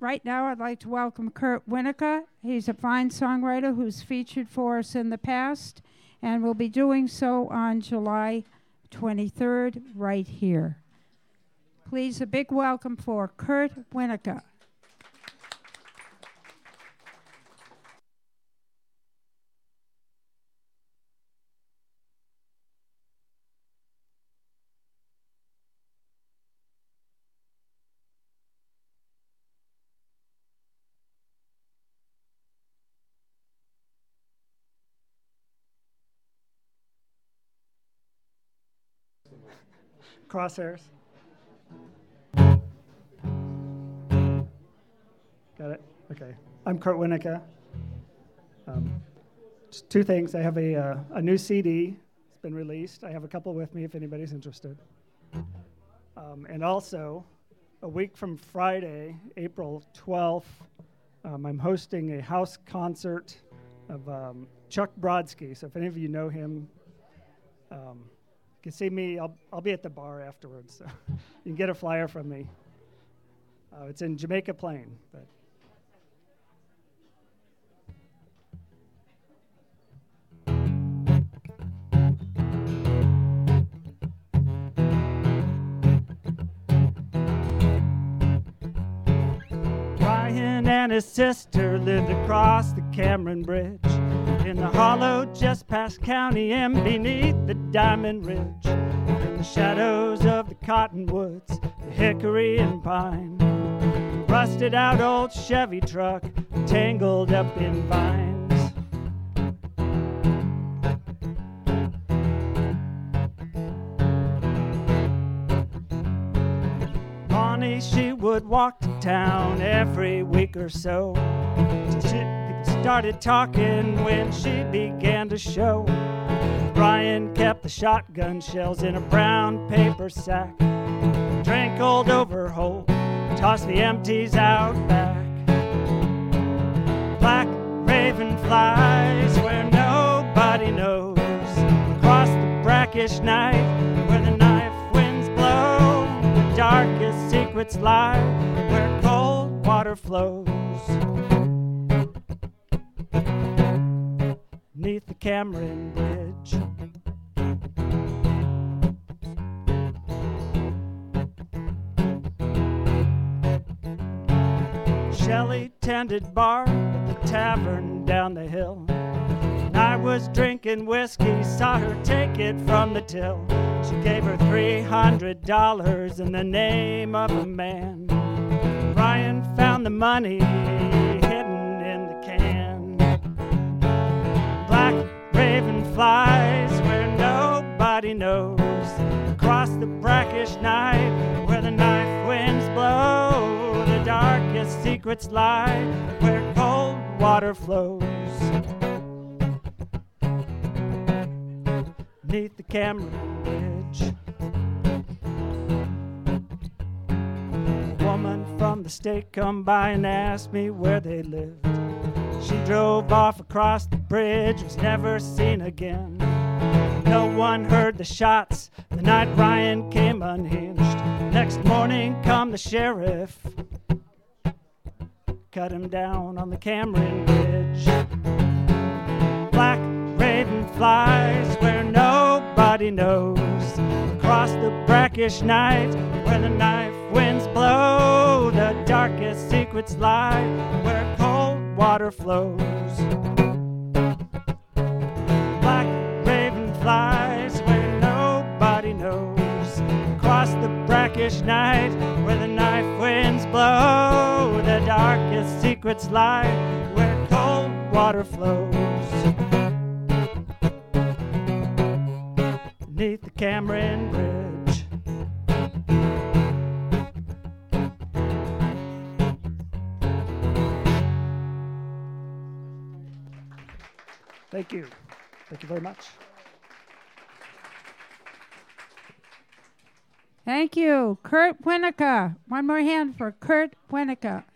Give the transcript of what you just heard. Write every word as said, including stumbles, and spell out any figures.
right now I'd like to welcome Kurt Winnica. He's a fine songwriter who's featured for us in the past and will be doing so on July twenty-third right here. Please, a big welcome for Kurt Winnica. Crosshairs. Got it? Okay. I'm Kurt Winnica. Um, just two things. I have a, uh, a new C D. It's been released. I have a couple with me if anybody's interested. Um, and also, a week from Friday, April twelfth, um, I'm hosting a house concert of um, Chuck Brodsky. So if any of you know him, um, you can see me. I'll, I'll be at the bar afterwards, so you can get a flyer from me. Uh, it's in Jamaica Plain. But Ryan and his sister lived across the Cameron Bridge, in the hollow just past County and beneath the Diamond Ridge, in the shadows of the cottonwoods, the hickory and pine, rusted out old Chevy truck tangled up in vines. Bonnie, she would walk to town every week or so. She, started talking when she began to show. Brian kept the shotgun shells in a brown paper sack, drank old Overholt, tossed the empties out back. Black raven flies where nobody knows, across the brackish night where the knife winds blow. The darkest secrets lie where cold water flows. Beneath the Cameron Bridge. Shelley tended bar at the tavern down the hill, and I was drinking whiskey, saw her take it from the till. She gave her three hundred dollars in the name of a man. Ryan found the money hidden in the can. Black raven flies where nobody knows, across the brackish night where the knife winds blow. The darkest secrets lie where cold water flows. Beneath the Cameron Bridge. A woman from the state come by and asked me where they lived. She drove off across the bridge, was never seen again. No one heard the shots the night Ryan came unhinged. Next morning come the sheriff, cut him down on the Cameron Bridge. Black raven flies where nobody knows, across the brackish night where the knife winds blow. The darkest secrets lie where cold water flows. Black raven flies where nobody knows, across the brackish night where the knife winds blow. The darkest secrets lie where cold water flows. Beneath the Cameron Bridge. Thank you. Thank you very much. Thank you. Kurt Winnica. One more hand for Kurt Winnica.